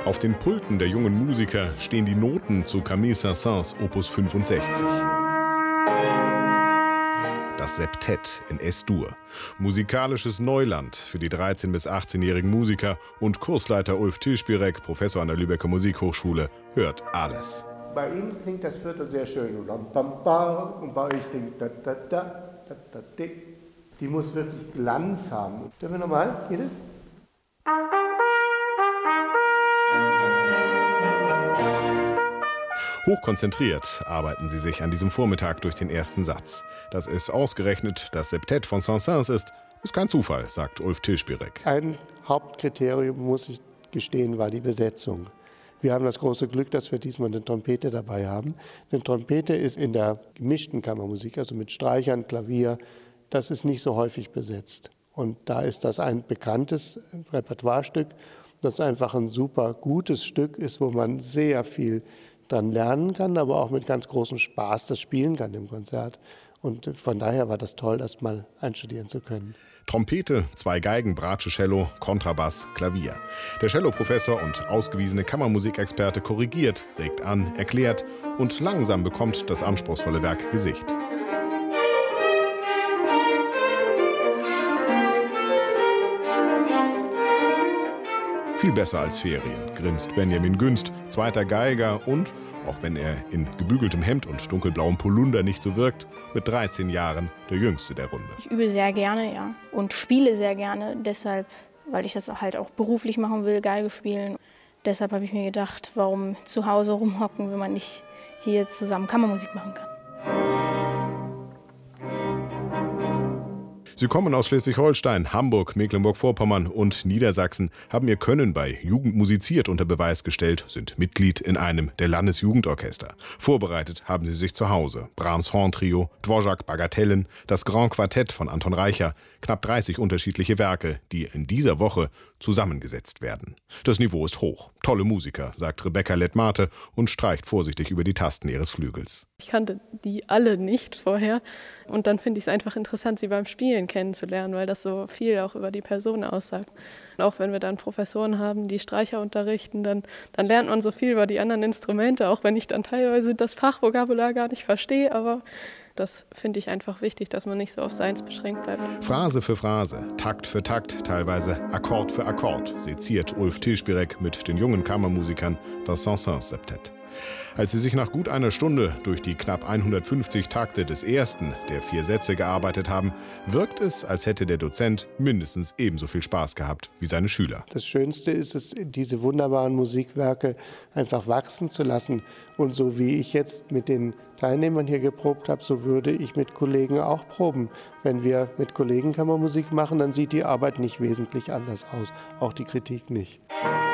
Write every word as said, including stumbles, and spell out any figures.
Auf den Pulten der jungen Musiker stehen die Noten zu Camille Saint-Saëns Opus fünfundsechzig. Das Septett in Es-Dur. Musikalisches Neuland für die dreizehn- bis achtzehnjährigen Musiker und Kursleiter Ulf Tilspirek, Professor an der Lübecker Musikhochschule, hört alles. Bei ihm klingt das Viertel sehr schön. Und bei euch klingt da, da, da, da, da, da. Die muss wirklich Glanz haben. Dürfen wir nochmal? Geht es? Hochkonzentriert arbeiten sie sich an diesem Vormittag durch den ersten Satz. Dass es ausgerechnet das Septett von Saint-Saëns ist, ist kein Zufall, sagt Ulf Tilspirek. Ein Hauptkriterium, muss ich gestehen, war die Besetzung. Wir haben das große Glück, dass wir diesmal eine Trompete dabei haben. Eine Trompete ist in der gemischten Kammermusik, also mit Streichern, Klavier, das ist nicht so häufig besetzt. Und da ist das ein bekanntes Repertoirestück, das einfach ein super gutes Stück ist, wo man sehr viel dran lernen kann, aber auch mit ganz großem Spaß das spielen kann im Konzert. Und von daher war das toll, das mal einstudieren zu können. Trompete, zwei Geigen, Bratsche, Cello, Kontrabass, Klavier. Der Celloprofessor und ausgewiesene Kammermusikexperte korrigiert, regt an, erklärt und langsam bekommt das anspruchsvolle Werk Gesicht. Viel besser als Ferien, grinst Benjamin Günst, zweiter Geiger und, auch wenn er in gebügeltem Hemd und dunkelblauem Polunder nicht so wirkt, mit dreizehn Jahren der Jüngste der Runde. Ich übe sehr gerne, ja, und spiele sehr gerne, deshalb, weil ich das halt auch beruflich machen will, Geige spielen. Deshalb habe ich mir gedacht, warum zu Hause rumhocken, wenn man nicht hier zusammen Kammermusik machen kann. Sie kommen aus Schleswig-Holstein, Hamburg, Mecklenburg-Vorpommern und Niedersachsen, haben ihr Können bei Jugend musiziert unter Beweis gestellt, sind Mitglied in einem der Landesjugendorchester. Vorbereitet haben sie sich zu Hause. Brahms Horntrio, Dvorak Bagatellen, das Grand Quartett von Anton Reicher, knapp dreißig unterschiedliche Werke, die in dieser Woche zusammengesetzt werden. Das Niveau ist hoch. Tolle Musiker, sagt Rebecca Lettmate und streicht vorsichtig über die Tasten ihres Flügels. Ich kannte die alle nicht vorher und dann finde ich es einfach interessant, sie beim Spielen kennenzulernen, weil das so viel auch über die Person aussagt. Und auch wenn wir dann Professoren haben, die Streicher unterrichten, dann, dann lernt man so viel über die anderen Instrumente, auch wenn ich dann teilweise das Fachvokabular gar nicht verstehe, aber das finde ich einfach wichtig, dass man nicht so auf seins beschränkt bleibt. Phrase für Phrase, Takt für Takt, teilweise Akkord für Akkord, seziert Ulf Tilspirek mit den jungen Kammermusikern das Saint-Saëns-Septett. Als sie sich nach gut einer Stunde durch die knapp hundertfünfzig Takte des ersten der vier Sätze gearbeitet haben, wirkt es, als hätte der Dozent mindestens ebenso viel Spaß gehabt wie seine Schüler. Das Schönste ist es, diese wunderbaren Musikwerke einfach wachsen zu lassen. Und so wie ich jetzt mit den Teilnehmern hier geprobt habe, so würde ich mit Kollegen auch proben. Wenn wir mit Kollegen Kammermusik machen, dann sieht die Arbeit nicht wesentlich anders aus, auch die Kritik nicht.